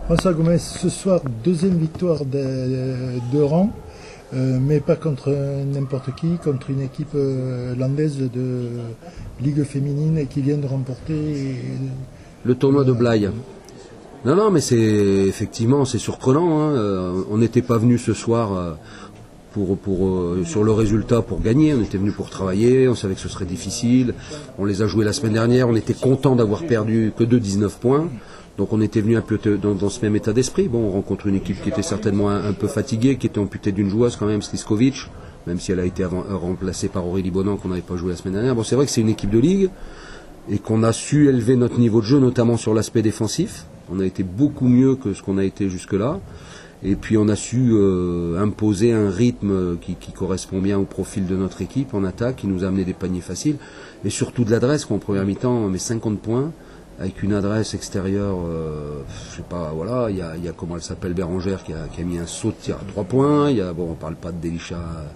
François Gomez, ce soir, deuxième victoire de rang, mais pas contre n'importe qui, contre une équipe landaise de Ligue féminine qui vient de remporter le tournoi de Blaye. Non, mais c'est effectivement c'est surprenant. Hein. On n'était pas venu ce soir sur le résultat pour gagner. On était venu pour travailler. On savait que ce serait difficile. On les a joués la semaine dernière. On était content d'avoir perdu que de 19 points. Donc on était venu un peu dans ce même état d'esprit. Bon, on rencontre une équipe qui était certainement un peu fatiguée, qui était amputée d'une joueuse quand même, Sliskovic, même si elle a été remplacée par Aurélie Bonan qu'on n'avait pas joué la semaine dernière. Bon, c'est vrai que c'est une équipe de ligue et qu'on a su élever notre niveau de jeu, notamment sur l'aspect défensif. On a été beaucoup mieux que ce qu'on a été jusque-là. Et puis on a su imposer un rythme qui correspond bien au profil de notre équipe en attaque, qui nous a amené des paniers faciles. Et surtout de l'adresse, en première mi-temps, on met 50 points. Avec une adresse extérieure, je sais pas, voilà, il y a comment elle s'appelle, Bérangère, qui a mis un saut de tir à 3 points, on parle pas de Delisha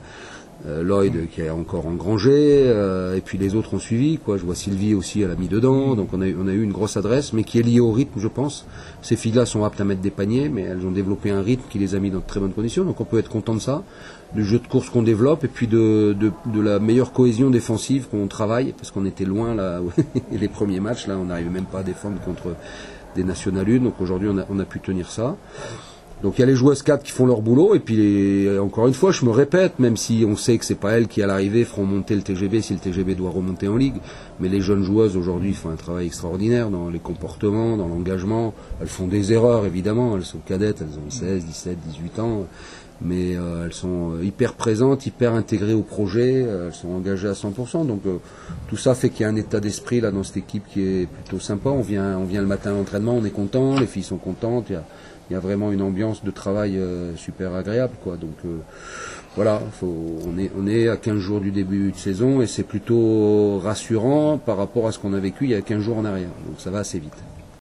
Lloyd qui a encore engrangé, et puis les autres ont suivi, quoi. Je vois Sylvie aussi, elle a mis dedans, donc on a eu une grosse adresse, mais qui est liée au rythme, je pense. Ces filles-là sont aptes à mettre des paniers, mais elles ont développé un rythme qui les a mis dans de très bonnes conditions, donc on peut être content de ça, du jeu de course qu'on développe, et puis de la meilleure cohésion défensive qu'on travaille, parce qu'on était loin, là, les premiers matchs, là, on n'arrivait même pas à défendre contre des National 1, donc aujourd'hui on a pu tenir ça. Donc il y a les joueuses 4 qui font leur boulot, et puis encore une fois, je me répète, même si on sait que c'est pas elles qui à l'arrivée feront monter le TGV si le TGV doit remonter en ligue, mais les jeunes joueuses aujourd'hui font un travail extraordinaire dans les comportements, dans l'engagement. Elles font des erreurs évidemment, elles sont cadettes, elles ont 16, 17, 18 ans, mais elles sont hyper présentes, hyper intégrées au projet, elles sont engagées à 100%, donc tout ça fait qu'il y a un état d'esprit là dans cette équipe qui est plutôt sympa. On vient le matin à l'entraînement, on est content, les filles sont contentes, il y a vraiment une ambiance de travail super agréable, quoi. Donc voilà, on est à 15 jours du début de saison et c'est plutôt rassurant par rapport à ce qu'on a vécu il y a 15 jours en arrière. Donc ça va assez vite.